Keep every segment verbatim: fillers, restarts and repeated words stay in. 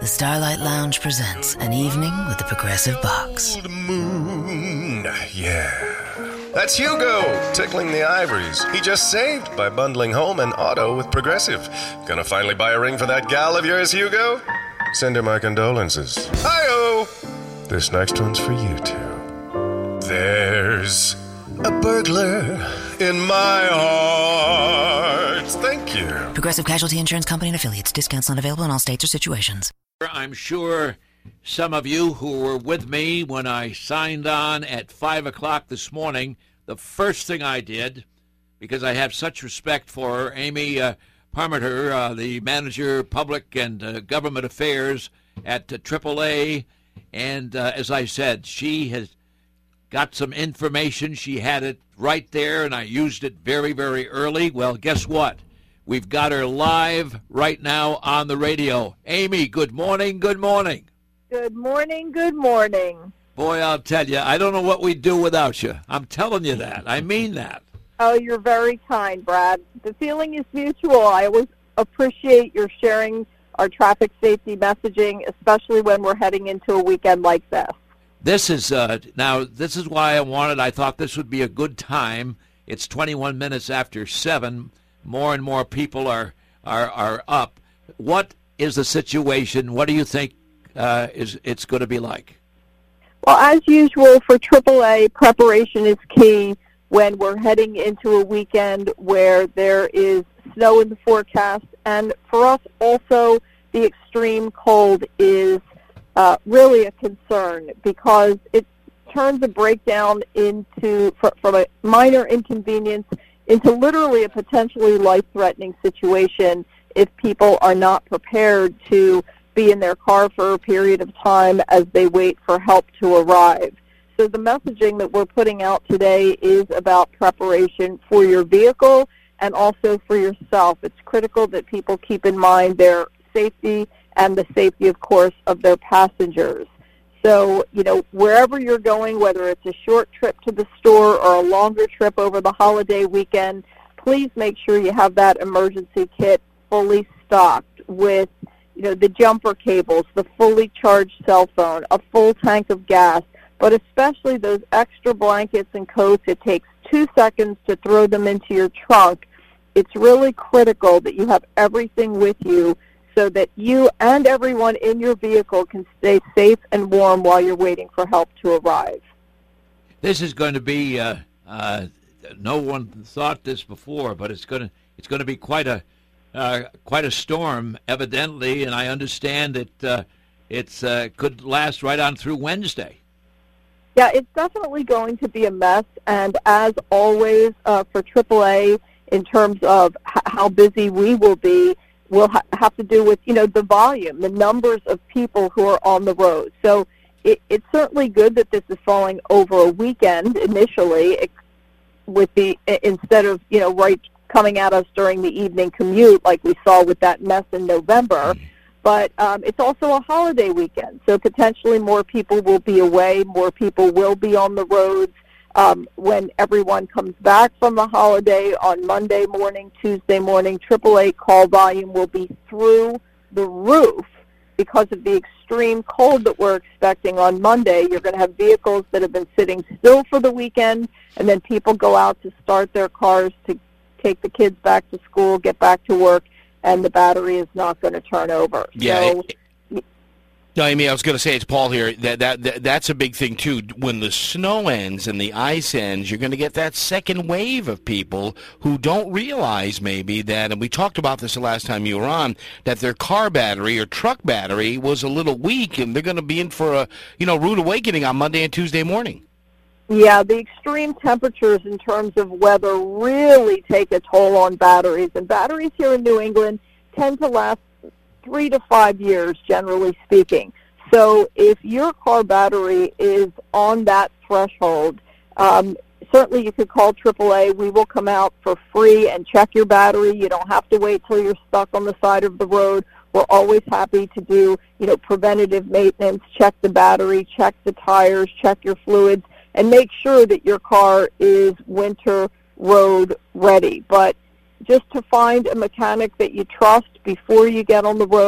the Starlight Lounge presents An Evening with the Progressive Box. Old moon, yeah. That's Hugo, tickling the ivories. He just saved by bundling home and auto with Progressive. Gonna finally buy a ring for that gal of yours, Hugo? Send her my condolences. Hi-oh! This next one's for you two. There's a burglar in my heart. Thank you. Progressive Casualty Insurance Company and Affiliates. Discounts not available in all states or situations. I'm sure some of you who were with me when I signed on at five o'clock this morning, the first thing I did, because I have such respect for her, Amy uh, Parmenter, uh, the manager, public and uh, government affairs at uh, triple A, and uh, as I said, she has got some information. She had it right there, and I used it very, very early. Well, guess what? We've got her live right now on the radio. Amy, good morning, good morning. Good morning, good morning. Boy, I'll tell you, I don't know what we'd do without you. I'm telling you that. I mean that. Oh, you're very kind, Brad. The feeling is mutual. I always appreciate your sharing our traffic safety messaging, especially when we're heading into a weekend like this. This is, uh, now, this is why I wanted, I thought this would be a good time. It's twenty-one minutes after seven. More and more people are, are, are up. What is the situation? What do you think uh, is it's going to be like? Well, as usual, for triple A, preparation is key when we're heading into a weekend where there is snow in the forecast. And for us also, the extreme cold is uh, really a concern because it turns a breakdown into, from a minor inconvenience into literally a potentially life-threatening situation if people are not prepared to be in their car for a period of time as they wait for help to arrive. So the messaging that we're putting out today is about preparation for your vehicle and also for yourself. It's critical that people keep in mind their safety and the safety, of course, of their passengers. So, you know, wherever you're going, whether it's a short trip to the store or a longer trip over the holiday weekend, please make sure you have that emergency kit fully stocked with, you know, the jumper cables, the fully charged cell phone, a full tank of gas, but especially those extra blankets and coats. It takes two seconds to throw them into your trunk. It's really critical that you have everything with you so that you and everyone in your vehicle can stay safe and warm while you're waiting for help to arrive. This is going to be, uh, uh, no one thought this before, but it's going to it's going to be quite a uh, quite a storm, evidently, and I understand that uh, it's uh, could last right on through Wednesday. Yeah, it's definitely going to be a mess, and as always uh, for triple A, in terms of h- how busy we will be, will ha- have to do with, you know, the volume, the numbers of people who are on the road. So it, it's certainly good that this is falling over a weekend initially, it, with the instead of, you know, right coming at us during the evening commute like we saw with that mess in November. But um, it's also a holiday weekend, so potentially more people will be away, more people will be on the roads. Um, when everyone comes back from the holiday on Monday morning, Tuesday morning, triple A call volume will be through the roof because of the extreme cold that we're expecting on Monday. You're going to have vehicles that have been sitting still for the weekend, and then people go out to start their cars to take the kids back to school, get back to work, and the battery is not going to turn over. Yeah. So, It, No, I mean, I was going to say, it's Paul here, that, that that that's a big thing, too. When the snow ends and the ice ends, you're going to get that second wave of people who don't realize maybe that, and we talked about this the last time you were on, that their car battery or truck battery was a little weak, and they're going to be in for a, you know, rude awakening on Monday and Tuesday morning. Yeah, the extreme temperatures in terms of weather really take a toll on batteries, and batteries here in New England tend to last three to five years, generally speaking. So if your car battery is on that threshold, um, certainly you could call triple A. We will come out for free and check your battery. You don't have to wait till you're stuck on the side of the road. We're always happy to do, you know, preventative maintenance, check the battery, check the tires, check your fluids, and make sure that your car is winter road ready. But just to find a mechanic that you trust before you get on the road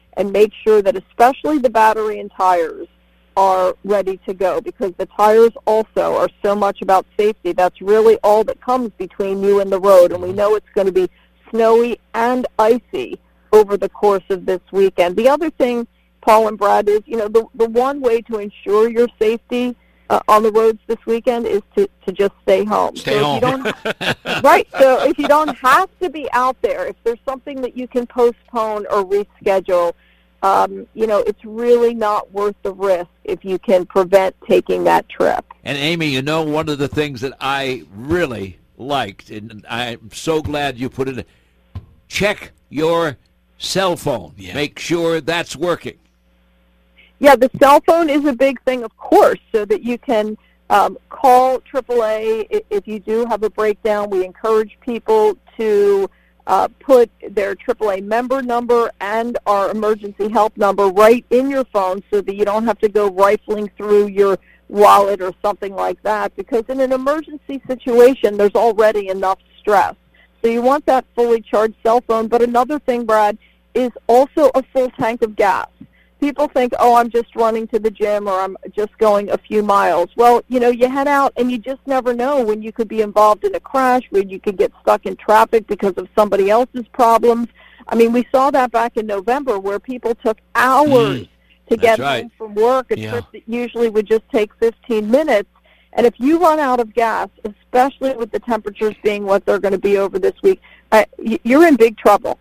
and make sure that especially the battery and tires are ready to go, because the tires also are so much about safety. That's really all that comes between you and the road, and we know it's going to be snowy and icy over the course of this weekend. The other thing, Paul and Brad, is, you know, the, the one way to ensure your safety uh, on the roads this weekend is to, to just stay home. Stay so home. If you don't, right. So if you don't have to be out there, if there's something that you can postpone or reschedule, um, you know, it's really not worth the risk if you can prevent taking that trip. And Amy, you know, one of the things that I really liked, and I'm so glad you put it, check your cell phone. Yeah. Make sure that's working. Yeah, the cell phone is a big thing, of course, so that you can um, call triple A if you do have a breakdown. We encourage people to uh, put their triple A member number and our emergency help number right in your phone so that you don't have to go rifling through your wallet or something like that, because in an emergency situation, there's already enough stress. So you want that fully charged cell phone. But another thing, Brad, is also a full tank of gas. People think, oh, I'm just running to the gym or I'm just going a few miles. Well, you know, you head out and you just never know when you could be involved in a crash, when you could get stuck in traffic because of somebody else's problems. I mean, we saw that back in November where people took hours mm, to get right. home from work, a yeah. trip that usually would just take fifteen minutes. And if you run out of gas, especially with the temperatures being what they're going to be over this week, uh, you're in big trouble.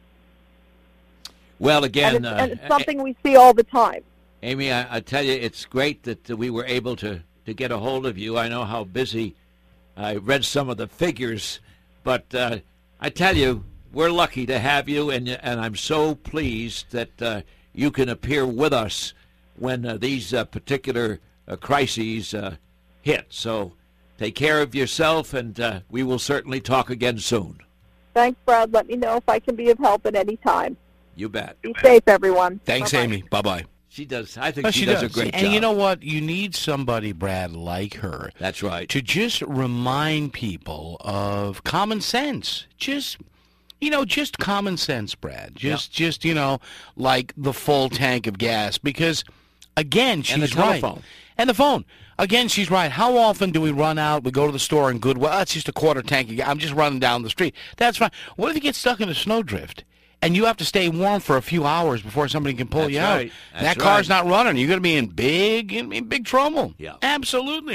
Well, again, and it's, uh, and it's something we see all the time. Amy, I, I tell you, it's great that uh, we were able to, to get a hold of you. I know how busy. I read some of the figures, but uh, I tell you, we're lucky to have you, and and I'm so pleased that uh, you can appear with us when uh, these uh, particular uh, crises uh, hit. So take care of yourself, and uh, we will certainly talk again soon. Thanks, Brad. Let me know if I can be of help at any time. You bet. Be safe, everyone. Thanks, Bye-bye. Amy. Bye-bye. She does. I think No, she, she does, does a great and job. you know what? You need somebody, Brad, like her. That's right. To just remind people of common sense. Just, you know, just common sense, Brad. Just, yeah. just you know, like the full tank of gas. Because, again, she's and the telephone. right. And the phone. Again, she's right. How often do we run out, we go to the store and Goodwill, oh, it's just a quarter tank of gas. I'm just running down the street. That's fine. What if you get stuck in a snowdrift? And you have to stay warm for a few hours before somebody can pull That's you right. out. That's that car's right. not running. You're going to be in big, in big trouble. Yeah. Absolutely.